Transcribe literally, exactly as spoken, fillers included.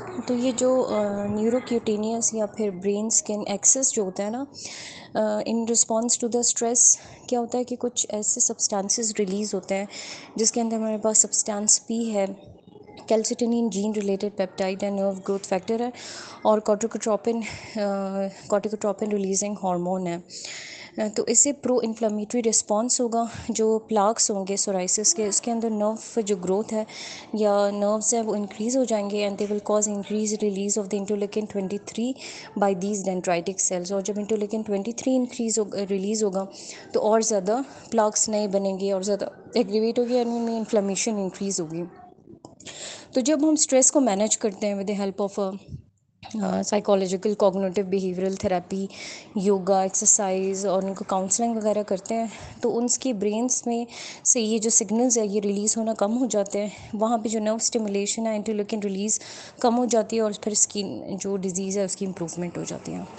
तो ये जो न्यूरोक्यूटेनियस या फिर ब्रेन स्किन एक्सेस जो होता है ना, in response to the stress, क्या होता है कि कुछ ऐसे सब्सटेंसेस रिलीज़ होते हैं जिसके अंदर हमारे पास सब्सटेंस पी है, कैल्सिटोनिन जीन रिलेटेड पेप्टाइड है, नर्व ग्रोथ फैक्टर है, और कॉर्टिकोट्रोपिन कॉर्टिकोट्रोपिन रिलीजिंग हार्मोन है। अ, तो इससे प्रो इन्फ्लेमेटरी रिस्पॉन्स होगा। जो प्लाक्स होंगे सोराइसिस के, उसके अंदर नर्व जो ग्रोथ है या नर्व्स हैं वो इंक्रीज़ हो जाएंगे, and they will cause increase release of the interleukin twenty three by these dendritic cells. और जब इंटरलेकिन ट्वेंटी थ्री इंक्रीज हो रिलीज़ होगा तो और ज़्यादा प्लाक्स नए बनेंगे और ज़्यादा एग्रीवेट होगी, यानी उनमें इन्फ्लेमेशन इंक्रीज़ होगी। तो जब हम स्ट्रेस को मैनेज करते हैं with the help of psychological cognitive behavioural therapy, yoga, exercise और उनको काउंसलिंग वगैरह करते हैं, तो उनके ब्रेन्स में से ये जो सिग्नल्स है ये रिलीज़ होना कम हो जाते हैं। वहाँ पे जो नर्व स्टिमुलेशन है, इंटरलूकिन रिलीज़ कम हो जाती है, और फिर स्किन जो डिजीज़ है उसकी इम्प्रूवमेंट हो जाती है।